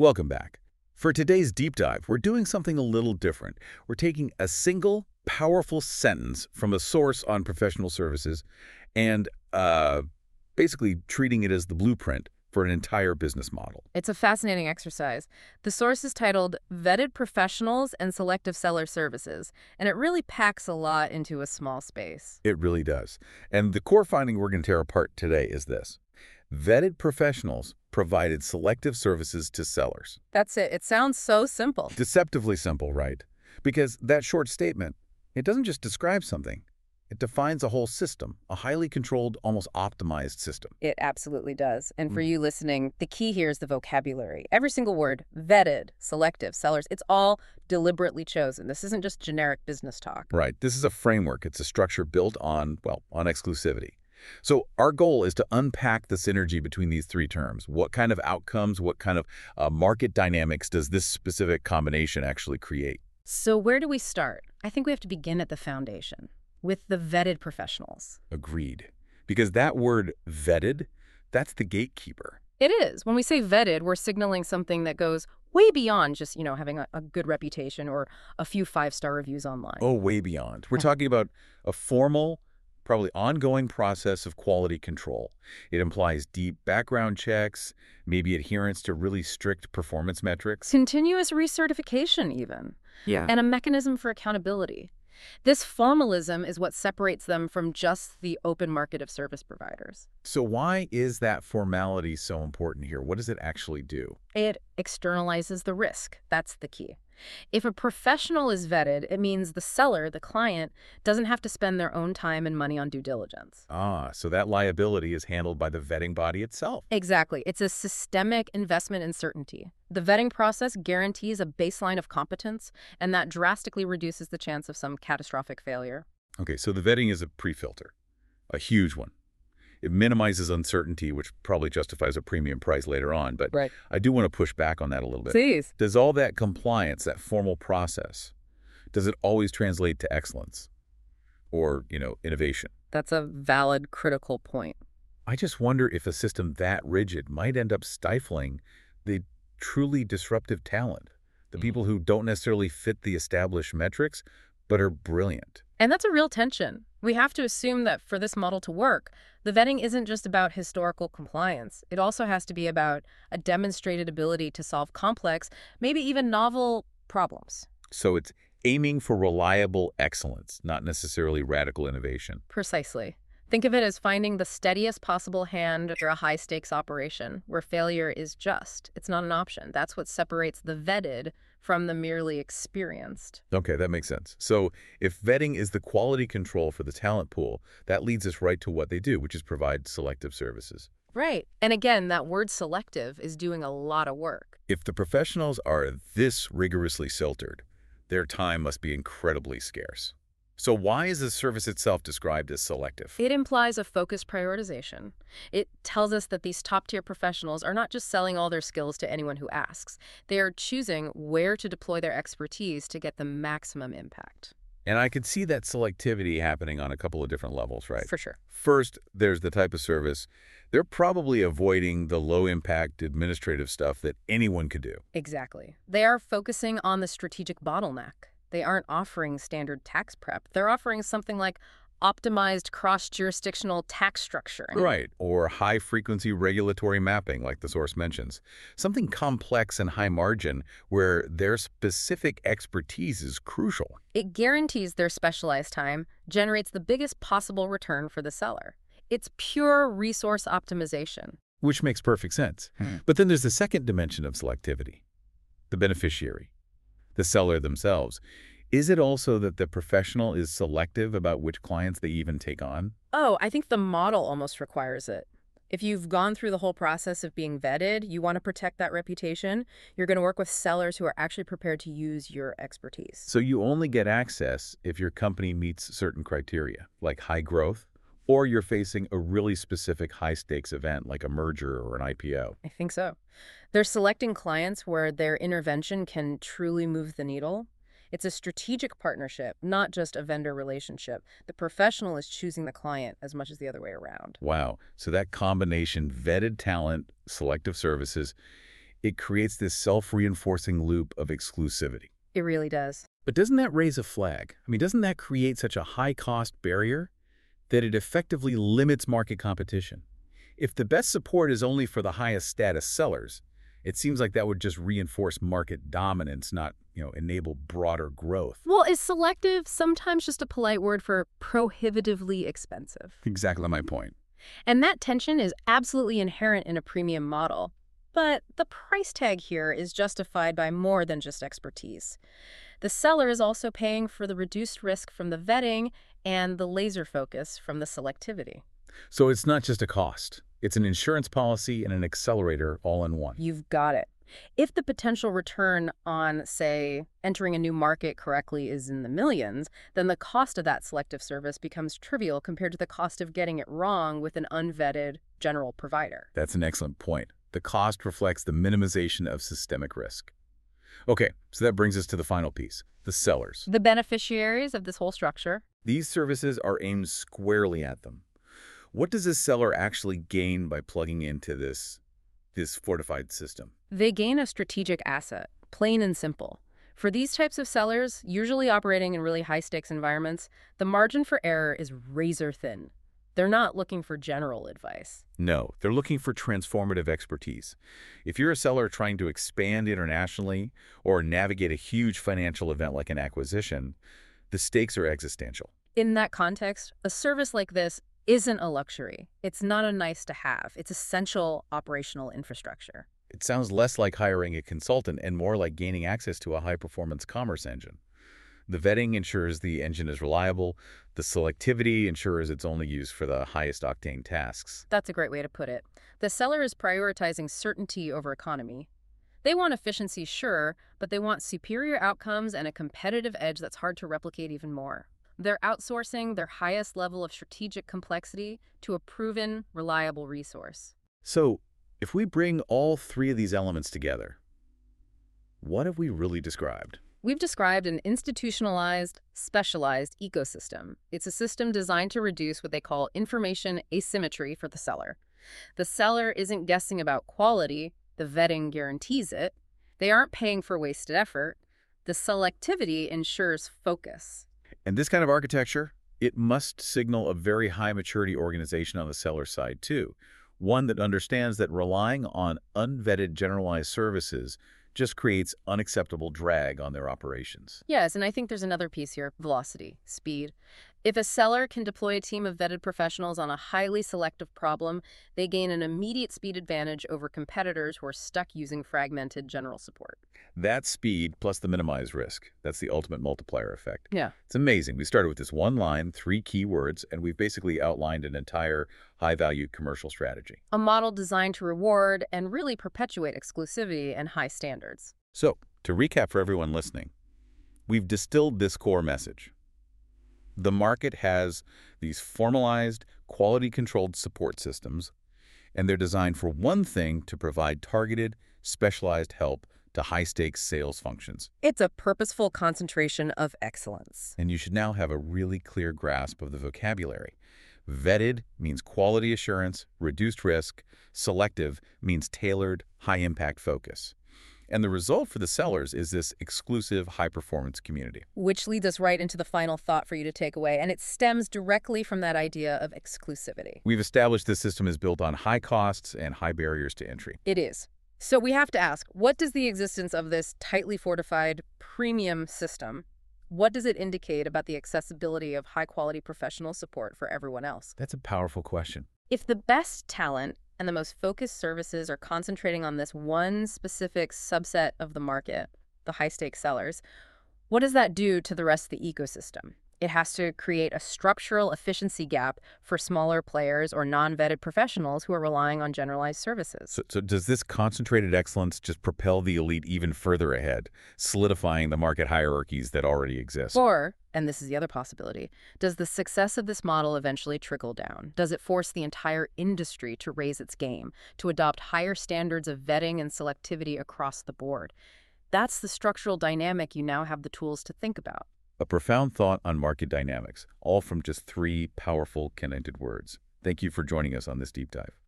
Welcome back. For today's deep dive, we're doing something a little different. We're taking a single, powerful sentence from a source on professional services and basically treating it as the blueprint for an entire business model. It's a fascinating exercise. The source is titled Vetted Professionals and Selective Seller Services, and it really packs a lot into a small space. It really does. And the core finding we're going to tear apart today is this. Vetted professionals provided selective services to sellers. That's it. It sounds so simple. Deceptively simple, right? Because that short statement, it doesn't just describe something. It defines a whole system, a highly controlled, almost optimized system. It absolutely does. And for you listening, the key here is the vocabulary. Every single word, vetted, selective, sellers, it's all deliberately chosen. This isn't just generic business talk. Right. This is a framework. It's a structure built on, well, on exclusivity. So our goal is to unpack the synergy between these three terms. What kind of outcomes, what kind of market dynamics does this specific combination actually create? So where do we start? I think we have to begin at the foundation, with the vetted professionals. Agreed. Because that word vetted, that's the gatekeeper. It is. When we say vetted, we're signaling something that goes way beyond just, having a good reputation or a few five-star reviews online. Oh, way beyond. We're talking about a formal, probably ongoing process of quality control. It implies deep background checks, maybe adherence to really strict performance metrics. Continuous recertification, even. Yeah. And a mechanism for accountability. This formalism is what separates them from just the open market of service providers. So why is that formality so important here? What does it actually do? It externalizes the risk. That's the key. If a professional is vetted, it means the seller, the client, doesn't have to spend their own time and money on due diligence. So that liability is handled by the vetting body itself. Exactly. It's a systemic investment in certainty. The vetting process guarantees a baseline of competence, and that drastically reduces the chance of some catastrophic failure. Okay, so the vetting is a pre-filter, a huge one. It minimizes uncertainty, which probably justifies a premium price later on, but Right. I do want to push back on that a little bit. Please. Does all that compliance, that formal process, does it always translate to excellence or, innovation? That's a valid, critical point. I just wonder if a system that rigid might end up stifling the truly disruptive talent, the people who don't necessarily fit the established metrics, but are brilliant. And that's a real tension. We have to assume that for this model to work, the vetting isn't just about historical compliance. It also has to be about a demonstrated ability to solve complex, maybe even novel problems. So it's aiming for reliable excellence, not necessarily radical innovation. Precisely. Think of it as finding the steadiest possible hand for a high-stakes operation, where failure is just. It's not an option. That's what separates the vetted from the merely experienced. Okay, that makes sense. So if vetting is the quality control for the talent pool, that leads us right to what they do, which is provide selective services. Right. And again, that word selective is doing a lot of work. If the professionals are this rigorously filtered, their time must be incredibly scarce. So why is the service itself described as selective? It implies a focused prioritization. It tells us that these top-tier professionals are not just selling all their skills to anyone who asks. They are choosing where to deploy their expertise to get the maximum impact. And I could see that selectivity happening on a couple of different levels, right? For sure. First, there's the type of service. They're probably avoiding the low-impact administrative stuff that anyone could do. Exactly. They are focusing on the strategic bottleneck. They aren't offering standard tax prep. They're offering something like optimized cross-jurisdictional tax structuring. Right, or high-frequency regulatory mapping, like the source mentions. Something complex and high-margin where their specific expertise is crucial. It guarantees their specialized time, generates the biggest possible return for the seller. It's pure resource optimization. Which makes perfect sense. But then there's the second dimension of selectivity, the beneficiary, the seller themselves. Is it also that the professional is selective about which clients they even take on? Oh, I think the model almost requires it. If you've gone through the whole process of being vetted, you want to protect that reputation, you're going to work with sellers who are actually prepared to use your expertise. So you only get access if your company meets certain criteria, like high growth, or you're facing a really specific high-stakes event like a merger or an IPO. I think so. They're selecting clients where their intervention can truly move the needle. It's a strategic partnership, not just a vendor relationship. The professional is choosing the client as much as the other way around. Wow. So that combination, vetted talent, selective services, It creates this self-reinforcing loop of exclusivity. It really does. But doesn't that raise a flag? I mean, doesn't that create such a high-cost barrier that it effectively limits market competition? If the best support is only for the highest status sellers, it seems like that would just reinforce market dominance, not, enable broader growth. Well, is selective sometimes just a polite word for prohibitively expensive? Exactly my point. And that tension is absolutely inherent in a premium model. But the price tag here is justified by more than just expertise. The seller is also paying for the reduced risk from the vetting and the laser focus from the selectivity. So it's not just a cost. It's an insurance policy and an accelerator all in one. You've got it. If the potential return on, say, entering a new market correctly is in the millions, then the cost of that selective service becomes trivial compared to the cost of getting it wrong with an unvetted general provider. That's an excellent point. The cost reflects the minimization of systemic risk. Okay, so that brings us to the final piece, the sellers. The beneficiaries of this whole structure. These services are aimed squarely at them. What does a seller actually gain by plugging into this fortified system? They gain a strategic asset, plain and simple. For these types of sellers, usually operating in really high-stakes environments, the margin for error is razor thin. They're not looking for general advice. No, they're looking for transformative expertise. If you're a seller trying to expand internationally or navigate a huge financial event like an acquisition, the stakes are existential. In that context, a service like this isn't a luxury. It's not a nice to have. It's essential operational infrastructure. It sounds less like hiring a consultant and more like gaining access to a high-performance commerce engine. The vetting ensures the engine is reliable. The selectivity ensures it's only used for the highest octane tasks. That's a great way to put it. The seller is prioritizing certainty over economy. They want efficiency, sure, but they want superior outcomes and a competitive edge that's hard to replicate even more. They're outsourcing their highest level of strategic complexity to a proven, reliable resource. So, if we bring all three of these elements together, what have we really described? We've described an institutionalized, specialized ecosystem. It's a system designed to reduce what they call information asymmetry for the seller. The seller isn't guessing about quality. The vetting guarantees it. They aren't paying for wasted effort. The selectivity ensures focus. And this kind of architecture, it must signal a very high maturity organization on the seller side too. One that understands that relying on unvetted generalized services just creates unacceptable drag on their operations. Yes, and I think there's another piece here, velocity, speed. If a seller can deploy a team of vetted professionals on a highly selective problem, they gain an immediate speed advantage over competitors who are stuck using fragmented general support. That speed plus the minimized risk, that's the ultimate multiplier effect. Yeah. It's amazing. We started with this one line, 3 keywords, and we've basically outlined an entire high-value commercial strategy. A model designed to reward and really perpetuate exclusivity and high standards. So, to recap for everyone listening, we've distilled this core message. The market has these formalized, quality-controlled support systems, and they're designed for one thing: to provide targeted, specialized help to high-stakes sales functions. It's a purposeful concentration of excellence. And you should now have a really clear grasp of the vocabulary. Vetted means quality assurance, reduced risk. Selective means tailored, high-impact focus. And the result for the sellers is this exclusive high-performance community. Which leads us right into the final thought for you to take away, and it stems directly from that idea of exclusivity. We've established this system is built on high costs and high barriers to entry. It is. So we have to ask, what does the existence of this tightly fortified premium system, what does it indicate about the accessibility of high-quality professional support for everyone else? That's a powerful question. If the best talent and the most focused services are concentrating on this one specific subset of the market, the high-stakes sellers, what does that do to the rest of the ecosystem? It has to create a structural efficiency gap for smaller players or non-vetted professionals who are relying on generalized services. So does this concentrated excellence just propel the elite even further ahead, solidifying the market hierarchies that already exist? Or, and this is the other possibility, does the success of this model eventually trickle down? Does it force the entire industry to raise its game, to adopt higher standards of vetting and selectivity across the board? That's the structural dynamic you now have the tools to think about. A profound thought on market dynamics, all from just 3 powerful connected words. Thank you for joining us on this deep dive.